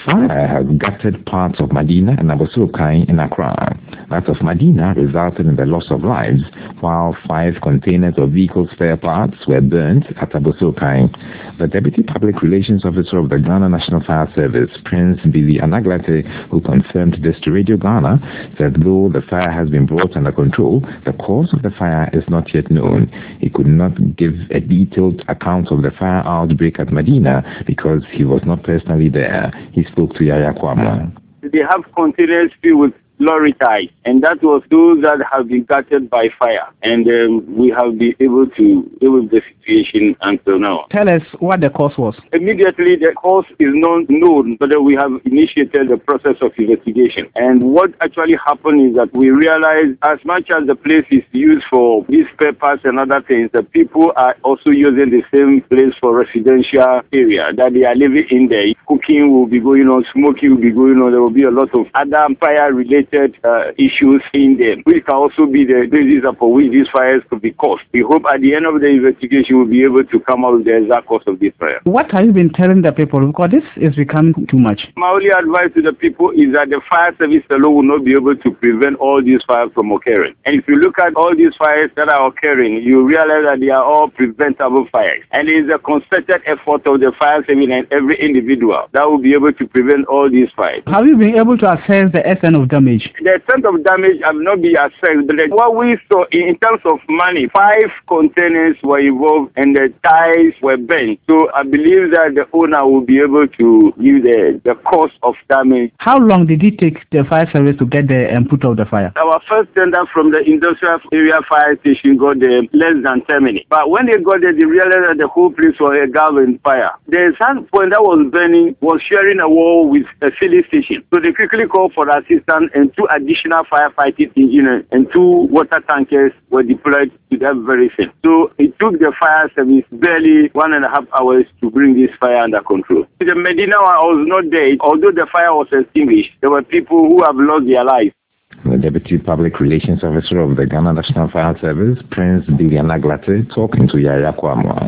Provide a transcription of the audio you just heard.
fire has gutted parts of Medina and Abossey-Okai in Accra. That of Medina resulted in the loss of lives, while 5 containers of vehicle spare parts were burnt at Abossey-Okai. The Deputy Public Relations Officer of the Ghana National Fire Service, Prince Billy Anaglate, who confirmed this to Radio Ghana, said though the fire has been brought under control, the cause of the fire is not yet known. He could not give a detailed account of the fire outbreak at Medina because he was not personally there. He spoke to Yaya Kwamo. They have containers filled with lorry ties, and that was those that have been gutted by fire, and we have been able to deal with the situation until now. Tell us what the cause was. Immediately, the cause is not known, but we have initiated the process of investigation. And what actually happened is that we realized as much as the place is used for these spare parts and other things, the people are also using the same place for residential area that they are living in there. Cooking will be going on, smoking will be going on. There will be a lot of other fire-related issues in them, which can also be the basis for which these fires could be caused. We hope at the end of the investigation we'll be able to come out with the exact cause of this fire. What have you been telling the people? Because this is becoming too much. My only advice to the people is that the fire service alone will not be able to prevent all these fires from occurring. And if you look at all these fires that are occurring, you realize that they are all preventable fires. And it is a concerted effort of the fire service and every individual that will be able to prevent all these fires. Have you been able to assess the extent of damage? The extent of damage have not been assessed, but what we saw in terms of money, 5 containers were involved and the ties were bent. So I believe that the owner will be able to give the cost of damage. How long did it take the fire service to get the input of the fire? Our first tender from the industrial area fire station got there less than 10 minutes. But when they got there, they realized that the whole place was engulfed in fire. The sand point that was burning was sharing a wall with a filling station. So they quickly called for assistance, and 2 additional firefighting engineers and 2 water tankers were deployed to that very scene. So it took the fire service barely 1.5 hours to bring this fire under control. The Medina one, I was not there. Although the fire was extinguished, there were people who have lost their lives. The Deputy Public Relations Officer of the Ghana National Fire Service, Prince Billy Anaglate, talking to Yaya Kwamo.